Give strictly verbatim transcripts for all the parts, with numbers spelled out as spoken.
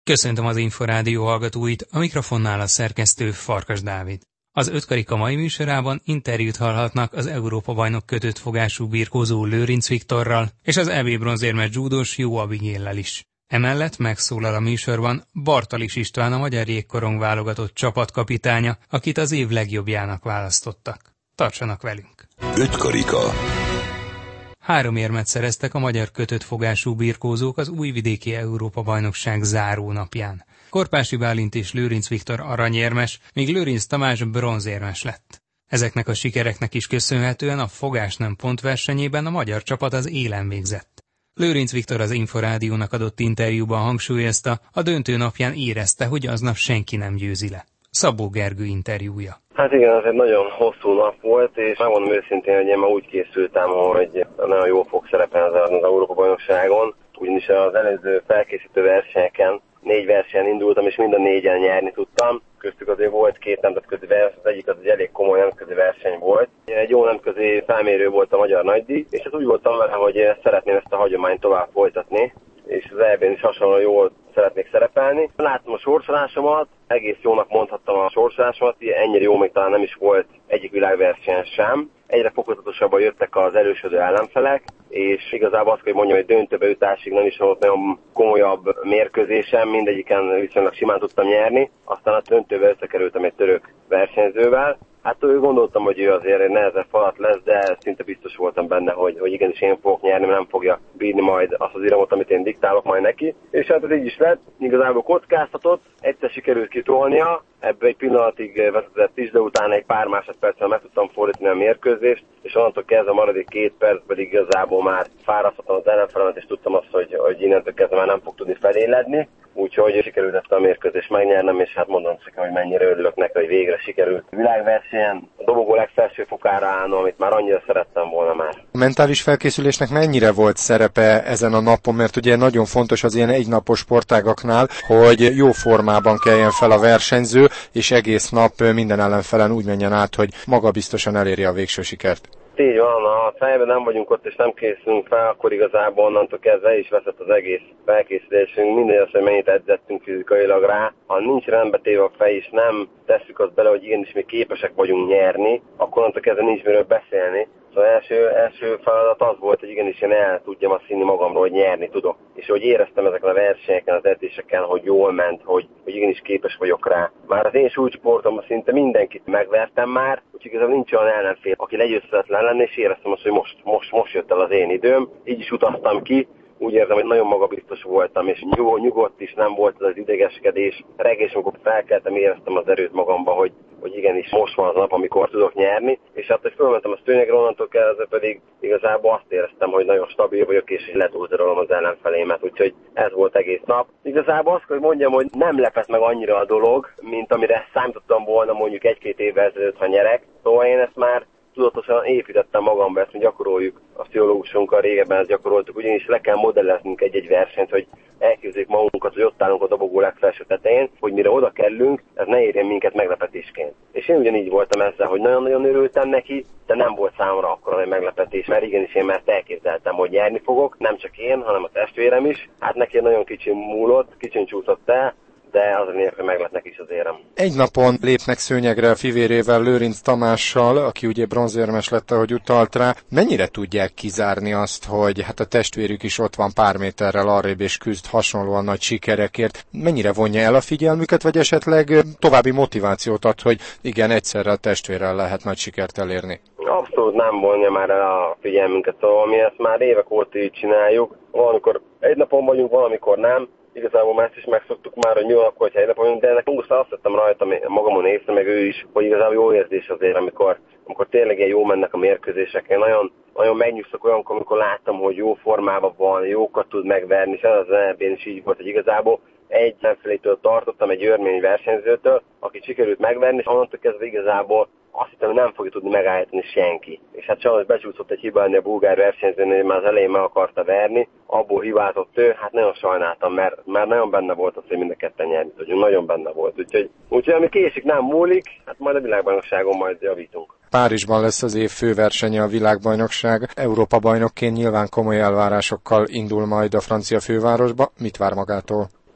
Köszöntöm az Inforádió hallgatóit, a mikrofonnál a szerkesztő Farkas Dávid. Az ötkarika mai műsorában interjút hallhatnak az Európa-bajnok kötött fogású birkózó Lőrinc Viktorral és az é bé bronzérmes dzsúdós Jó Abigéllel is. Emellett megszólal a műsorban Bartalis István, a magyar jégkorong válogatott csapatkapitánya, akit az év legjobbjának választottak. Tartsanak velünk! Ötkarika. Három érmet szereztek a magyar kötött fogású birkózók az újvidéki Európa-bajnokság zárónapján. Korpási Bálint és Lőrinc Viktor aranyérmes, míg Lőrinc Tamás bronzérmes lett. Ezeknek a sikereknek is köszönhetően a fogás nem pontversenyében a magyar csapat az élen végzett. Lőrinc Viktor az Inforádiónak adott interjúban hangsúlyozta, a döntő napján érezte, hogy aznap senki nem győzi le. Szabó Gergő interjúja. Hát igen, ez egy nagyon hosszú nap volt, és megmondom őszintén, hogy én már úgy készültem, hogy nagyon jól fog szerepelni az Európa-bajnokságon, ugyanis az előző felkészítő versenyeken négy versenyen indultam, és mind a négyen nyerni tudtam. Köztük azért volt két nemzetközi verseny, az egyik az egy elég komoly nemzetközi verseny volt. Egy jó nemzetközi felmérő volt a magyar nagydíj, és hát úgy voltam vele, hogy szeretném ezt a hagyományt tovább folytatni, és az é bén is hasonlóan jól szeretnék szerepelni. Láttam a sorsolásomat, egész jónak mondhattam a sorsolásomat, ennyire jó még talán nem is volt egyik világversenyen sem. Egyre fokozatosabban jöttek az erősödő ellenfelek, és igazából azt kell mondjam, hogy döntőbe jutásig nem is volt nagyon komolyabb mérkőzésem, mindegyiken viszonylag simán tudtam nyerni, aztán a döntőbe összekerültem egy török versenyzővel. Hát gondoltam, hogy ő azért egy nehezebb falat lesz, de szinte biztos voltam benne, hogy, hogy igenis én fogok nyerni, mert nem fogja bírni majd azt az iramot, amit én diktálok majd neki. És hát ez így is lett, igazából kockáztatott, egyszer sikerült kitolnia, ebből egy pillanatig vezetett is, de utána egy pár másodperccel meg tudtam fordítani a mérkőzést, és onnantól kezdve a maradék két percben igazából már fárasztottam az ellenfelemet, és tudtam azt, hogy, hogy innentől kezdve már nem fog tudni feléledni. Úgyhogy sikerült ezt a mérkőzést megnyernem, és hát mondom szépen, hogy mennyire örülök neki, hogy végre sikerült világversenyen a dobogó legfelső fokára állnom, amit már annyira szerettem volna már. A mentális felkészülésnek mennyire volt szerepe ezen a napon, mert ugye nagyon fontos az ilyen egynapos sportágaknál, hogy jó formában keljen fel a versenyző, és egész nap minden ellenfelen úgy menjen át, hogy maga biztosan eléri a végső sikert. Így van, ha fejben nem vagyunk ott és nem készülünk fel, akkor igazából onnantól kezdve is veszett az egész felkészülésünk, mindegy az, hogy mennyit edzettünk fizikailag rá. Ha nincs rendbe téve a fej és nem tesszük azt bele, hogy igenis mi képesek vagyunk nyerni, akkor onnantól kezdve nincs miről beszélni. Szóval első, első feladat az volt, hogy igenis én el tudjam azt hinni magamról, hogy nyerni tudok. És hogy éreztem ezeken a versenyeken, az edzéseken, hogy jól ment, hogy, hogy igenis képes vagyok rá. Már az én súlycsoportomban szinte mindenkit megvertem már, úgyhogy igazából nincs olyan ellenfél, aki legyőzhetetlen lenne, és éreztem azt, hogy most, most, most jött el az én időm. Így is utaztam ki. Úgy érzem, hogy nagyon magabiztos voltam, és nyugó, nyugodt is, nem volt az idegeskedés. Reggel is, amikor felkeltem, éreztem az erőt magamba, hogy, hogy igenis most van az nap, amikor tudok nyerni. És hát, hogy fölmentem a szőnyegre, onnantól kezdve pedig igazából azt éreztem, hogy nagyon stabil vagyok, és letúlzarolom az ellenfelémet. Úgyhogy ez volt egész nap. Igazából azt, hogy mondjam, hogy nem lepett meg annyira a dolog, mint amire számítottam volna mondjuk egy-két évvel ezelőtt, ha nyerek. Szóval én ezt már tudatosan építettem magamba, ezt mi gyakoroljuk a pszichológusunkkal, régebben ezt gyakoroltuk, ugyanis le kell modelleznünk egy-egy versenyt, hogy elképzeljük magunkat, hogy ott állunk a dobogó legfelső tetején, hogy mire oda kellünk, ez ne érjen minket meglepetésként. És én ugyanígy voltam ezzel, hogy nagyon-nagyon örültem neki, de nem volt számomra akkora nagy meglepetés, mert igenis én már elképzeltem, hogy nyerni fogok, nem csak én, hanem a testvérem is. Hát neki nagyon kicsin múlott, kicsin csúszott el, de az a lényeg, hogy meg lett neki is az érem. Egy napon lépnek szőnyegre a fivérével, Lőrinc Tamással, aki ugye bronzérmes lett, ahogy utalt rá. Mennyire tudják kizárni azt, hogy hát a testvérük is ott van pár méterrel arrébb és küzd hasonlóan nagy sikerekért? Mennyire vonja el a figyelmüket, vagy esetleg további motivációt ad, hogy igen, egyszerre a testvérrel lehet nagy sikert elérni? Abszolút nem vonja már el a figyelmünket, szóval mi ezt már évek óta így csináljuk. Valamikor egy napon vagyunk, valamikor nem. Igazából már ezt is megszoktuk már, hogy mi van akkor, hogyha egy napon vagyunk, de ennek muszáj azt vettem rajta magamon észre, meg ő is, hogy igazából jó érzés azért, amikor, amikor tényleg ilyen jó mennek a mérkőzések. Én nagyon, nagyon megnyugszok olyankor, amikor láttam, hogy jó formában van, jókat tud megverni, és ez az é bén is így volt, hogy igazából egy nemfelétől tartottam, egy örmény versenyzőtől, akit sikerült megverni, és onnantól kezdve igazából azt hittem, hogy nem fogja tudni megállítani senki. És hát sajnos becsúszott egy hibálni a bulgár versenyzőnél, hogy már az elején meg akarta verni, abból hibázott ő, hát nagyon sajnáltam, mert már nagyon benne volt az, hogy mind a ketten nyerni tudjunk, nagyon benne volt. Úgyhogy, úgyhogy ami késik, nem múlik, hát majd a világbajnokságon majd javítunk. Párizsban lesz az év főversenye a világbajnokság. Európa-bajnokként nyilván komoly elvárásokkal indul majd a francia fővárosba. Mit vár magától?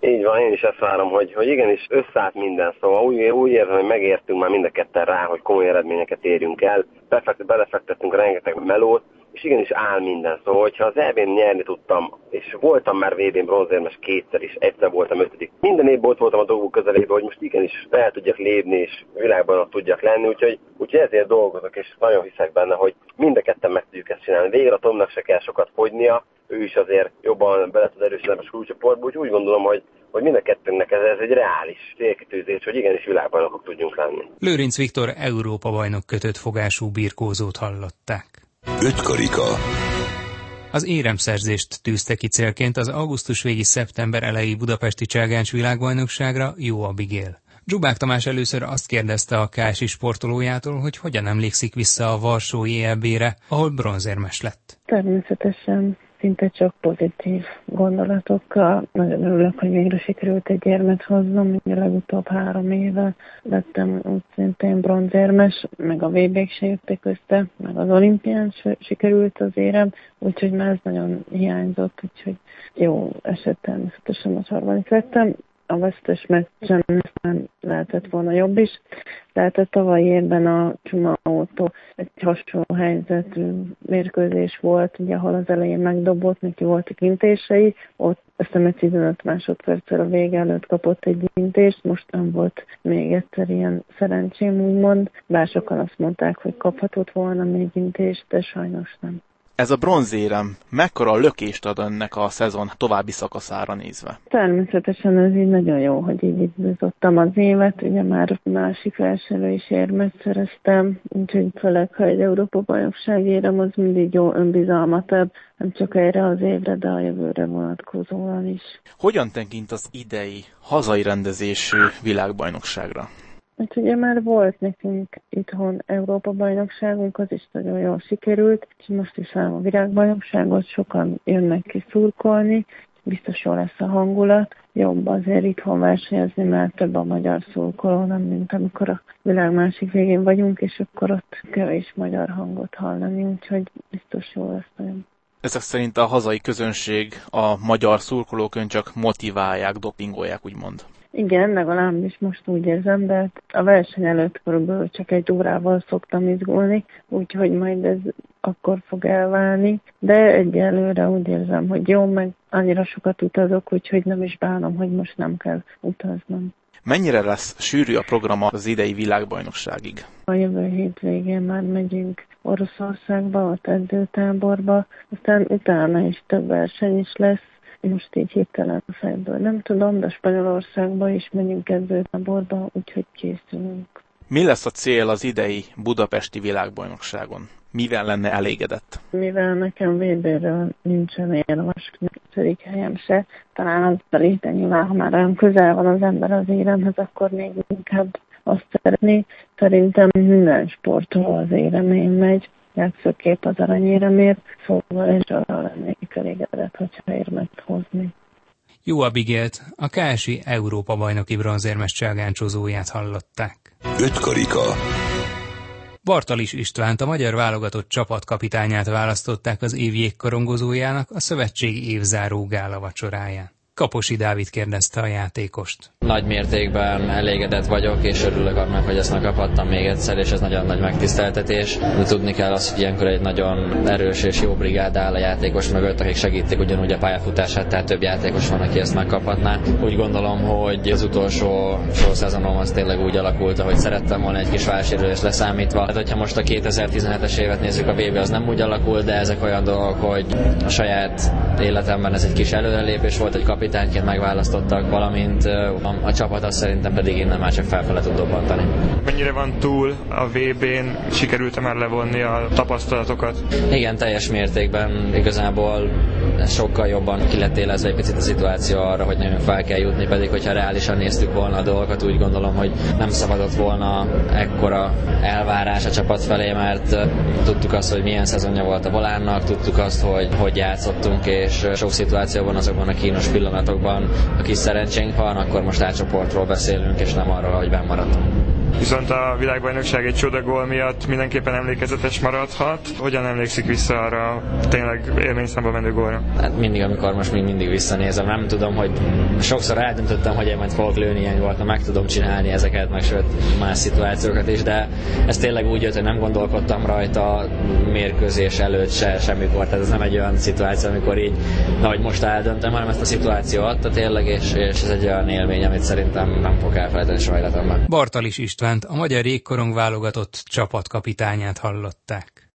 Így van, én is ezt várom, hogy, hogy igenis összeállt minden, szóval úgy, úgy érzem, hogy megértünk már mind a ketten rá, hogy komoly eredményeket érjünk el, Befekt, belefektettünk rengeteg melót, és igenis áll minden. Szóval, hogyha az é bén nyerni tudtam, és voltam már vé bén bronzérmes kétszer is, egyszer voltam ötödik. Minden évben ott voltam a dolgok közelében, hogy most igenis fel tudjak lépni, és világban ott tudjak lenni, úgyhogy, úgyhogy ezért dolgozok, és nagyon hiszek benne, hogy mind a ketten meg tudjuk ezt csinálni. Végre a Tomnak se kell sokat fogynia, ő is azért jobban bele tud erősödni a súlycsoportba, úgyhogy úgy gondolom, hogy hogy mind a kettőnknek ez, ez egy reális célkitűzés, hogy igenis világbajnokok tudjunk lenni. Lőrinc Viktor Európa-bajnok kötött fogású birkózót hallották. Öt karika. Az éremszerzést tűzte ki célként az augusztus végi szeptember elejé budapesti cselgáncs világbajnokságra Jó Abigail. Zsubák Tamás először azt kérdezte a kási sportolójától, hogy hogyan emlékszik vissza a varsói é bére, ahol bronzérmes lett. Természetesen szinte csak pozitív gondolatokkal. Nagyon örülök, hogy végre sikerült egy érmet hoznom. Ugye legutóbb három éve lettem úgy szintén bronzérmes, meg a vé bék se jöttek össze, meg az olimpián sikerült az érem, úgyhogy már ez nagyon hiányzott, úgyhogy jó eset természetesen a harmadik lettem. A vesztes meccsen nem lehetett volna jobb is. Tehát tavaly évben a Csumaótó egy hasonló helyzetű mérkőzés volt, ugye, ahol az elején megdobott, neki voltak intései, ott aztán egy tizenöt másodperccel a vége előtt kapott egy intést, most nem volt még egyszer ilyen szerencsém, úgymond, bár sokan azt mondták, hogy kaphatott volna még intést, de sajnos nem. Ez a bronzérem mekkora lökést ad önnek a szezon további szakaszára nézve? Természetesen ez így nagyon jó, hogy így indítottam az évet, ugye már másik versenyről is érmet szereztem, úgyhogy főleg, ha egy Európa-bajnokság érem, az mindig jó önbizalmat ad, nem csak erre az évre, de a jövőre vonatkozóan is. Hogyan tekint az idei hazai rendezésű világbajnokságra? Hát ugye már volt nekünk itthon Európa-bajnokságunk, az is nagyon jól sikerült, és most is várom a világbajnokságot, sokan jönnek ki szurkolni, biztos jó lesz a hangulat, jobb azért itthon versenyezni, mert több a magyar szurkoló, nem mint amikor a világ másik végén vagyunk, és akkor ott kevés magyar hangot hallani, úgyhogy biztos jó lesz nagyon. Ezek szerint a hazai közönség a magyar szurkolók ön csak motiválják, dopingolják, úgymond. Igen, legalábbis most úgy érzem, de a verseny előtt körülbelül csak egy órával szoktam izgulni, úgyhogy majd ez akkor fog elválni, de egyelőre úgy érzem, hogy jó, meg annyira sokat utazok, úgyhogy nem is bánom, hogy most nem kell utaznom. Mennyire lesz sűrű a program az idei világbajnokságig? A jövő hétvégén már megyünk Oroszországba, ott edzőtáborba, aztán utána is több verseny is lesz. Most így hirtelen a fejből nem tudom, de Spanyolországba is megyünk edzőtáborba, úgyhogy készülünk. Mi lesz a cél az idei budapesti világbajnokságon? Mivel lenne elégedett? Mivel nekem vé béről nincsen érmes nyolcadik helyem se, talán azzal is, de nyilván, ha már olyan közel van az ember az éremhez, akkor még inkább azt szeretné. Szerintem minden sportoló az éremén megy, legfőképp az aranyéremért, szóval és arra lennék elégedett, hogyha érmet hozni. Jó Abigailt, a ká es i Európa-bajnoki bronzérmes cselgáncsozóját hallották. Öt karika. Bartalis Istvánt, a magyar válogatott csapatkapitányát választották az év jégkorongozójának a szövetség évzáró gála vacsoráján. Kaposi Dávid kérdezte a játékost. Nagy mértékben elégedett vagyok, és örülök annak, hogy ezt megkaphattam még egyszer, és ez nagyon nagy megtiszteltetés. De tudni kell azt, hogy ilyenkor egy nagyon erős és jó brigád áll a játékos mögött, akik segítik ugyanúgy a pályafutását, tehát több játékos van, aki ezt megkaphatná. Úgy gondolom, hogy az utolsó szorszezonom az tényleg úgy alakult, ahogy szerettem volna, egy kis válsérülés leszámítva. Hát, hogyha most a kétezer-tizenhetes évet nézzük, a vé bé az nem úgy alakult, de ezek olyan dolgok, hogy a saját életemben ez egy kis előrelépés volt, egy kapitányként megválasztottak, valamint a, a csapat azt szerintem pedig innen már csak felfele tud dobbantani. Mennyire van túl a vé bén? Sikerült-e már levonni a tapasztalatokat? Igen, teljes mértékben igazából sokkal jobban ki lett élezve egy picit a szituáció arra, hogy nagyon fel kell jutni, pedig hogyha reálisan néztük volna a dolgokat, úgy gondolom, hogy nem szabadott volna ekkora elvárás a csapat felé, mert tudtuk azt, hogy milyen szezonja volt a Volánnak, tudtuk azt, hogy hogy játszottunk, és sok szituációban azokban a kínos pillanatokban, a kis szerencsénk van, akkor most átcsoportról beszélünk, és nem arról, hogy benn maradtunk. viszont a világbajnokság egy csodagól miatt mindenképpen emlékezetes maradhat. Hogyan emlékszik vissza arra tényleg élményszámba menő gólra? Hát mindig, amikor most még mindig visszanézem, nem tudom, hogy sokszor eldöntöttem, hogy én majd fogok lőni, ilyen volt, meg tudom csinálni ezeket, meg sőt más szituációkat is, de ez tényleg úgy jött, hogy nem gondolkodtam rajta mérkőzés előtt se, semmikor, tehát ez nem egy olyan szituáció, amikor így, na, hogy most eldöntöm, hanem ezt a szituáció adta tényleg, és, és ez egy olyan élmény, amit szerintem nem fogok elfelejteni soha életemben. Bartalis Istvánt, a magyar jégkorong válogatott csapatkapitányát hallották.